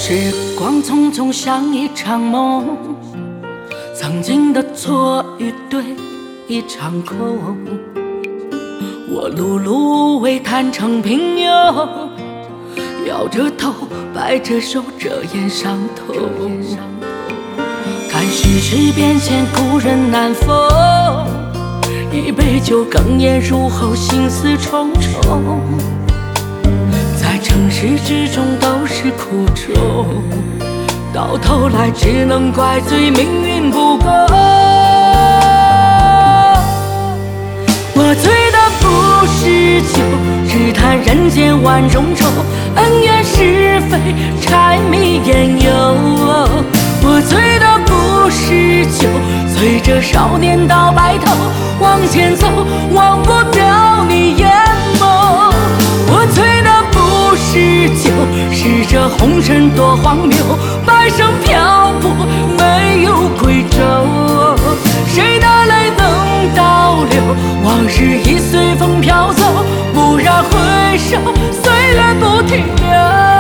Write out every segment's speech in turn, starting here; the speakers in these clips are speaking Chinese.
时光匆匆像一场梦，曾经的错与对一场空。我碌碌无为谈成平庸，摇着头摆着手遮掩伤痛。看世事变迁故人难逢，一杯酒哽咽入喉心思重重。在城市之中都是苦衷，到头来只能怪罪命运不公。我醉的不是酒，只叹人间万种愁，恩怨是非柴米盐油。我醉的不是酒，随着少年到白头，往前走，忘不掉你眼眸。我醉的不是酒，是这红尘多荒谬，半生漂泊没有归舟。谁的泪能倒流？往事已随风飘走，蓦然回首，岁月不停留。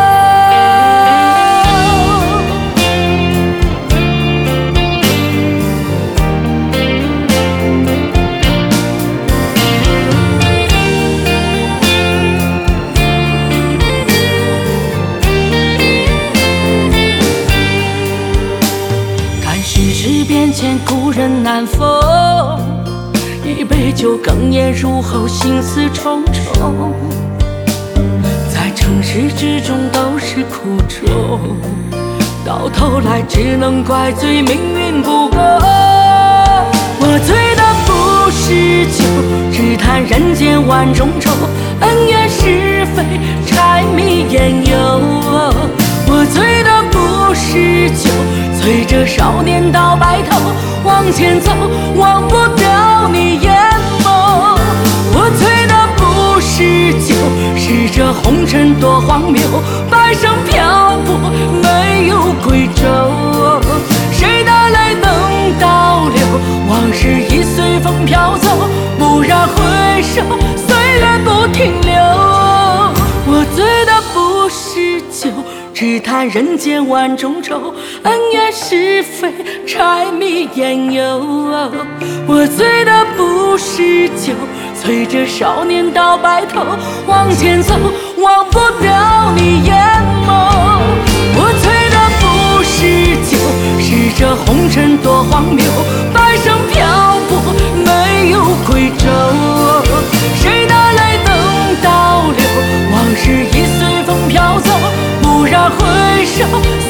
变迁故人难逢，一杯酒哽咽入喉心思重重。在城市之中都是苦衷，到头来只能怪罪命运不公。我醉的不是酒，只叹人间万种愁，恩怨是非柴米盐油。我醉的不是酒，随着少年到白头，往前走，忘不掉你眼眸。我醉的不是酒，是这红尘多荒谬，半生漂泊没有归舟。谁的泪能倒流？往事已随风飘走，蓦然回首，岁月不停留。我醉的不是酒，只叹人间万种愁，恩怨是非柴米盐油。我醉的不是酒，随着少年到白头，往前走，忘不掉你眼眸。我醉的不是酒，是这红尘多荒谬，半生漂泊没有归舟。谁的泪能倒流？往事已随风飘走，蓦然回首，